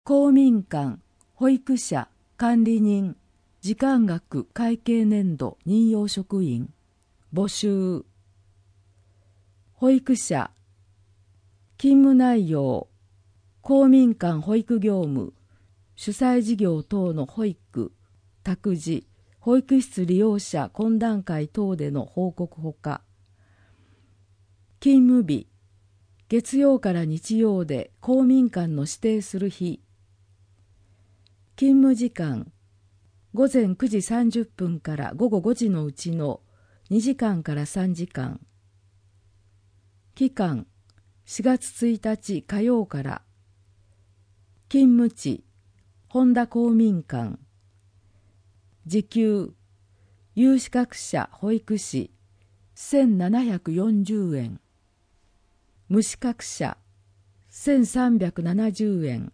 公民館、保育者、管理人、時間額会計年度任用職員、募集。保育者、勤務内容、公民館保育業務、主催事業等の保育、託児、保育室利用者懇談会等での報告ほか、勤務日、月曜から日曜で公民館の指定する日、勤務時間、午前9時30分から午後5時のうちの2時間から3時間、期間、4月1日火曜から、勤務地、本田公民館、時給、有資格者保育士、1740円、無資格者、1370円、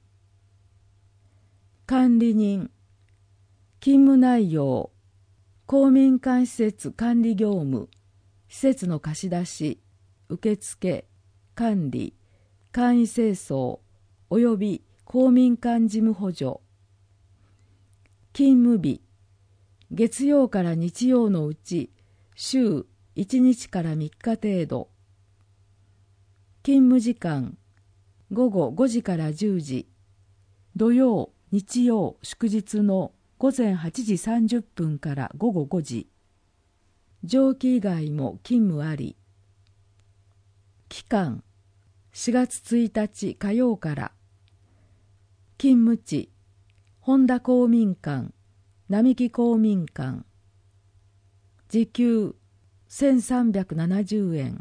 管理人、勤務内容、公民館施設管理業務、施設の貸し出し、受付、管理、簡易清掃、および公民館事務補助。勤務日、月曜から日曜のうち週1日から3日程度。勤務時間、午後5時から10時、土曜、日曜、祝日の午前8時30分から午後5時。上記以外も勤務あり。期間、4月1日火曜から。勤務地、本田公民館、並木公民館。時給、1370円。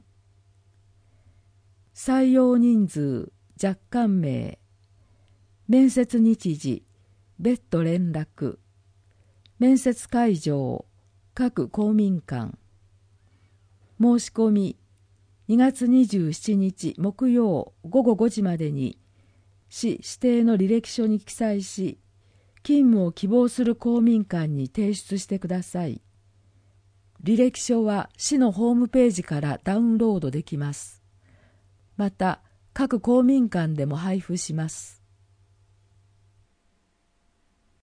採用人数、若干名。面接日時、別途連絡。面接会場、各公民館。申し込み、2月27日木曜午後5時までに、市指定の履歴書に記載し、勤務を希望する公民館に提出してください。履歴書は市のホームページからダウンロードできます。また、各公民館でも配布します。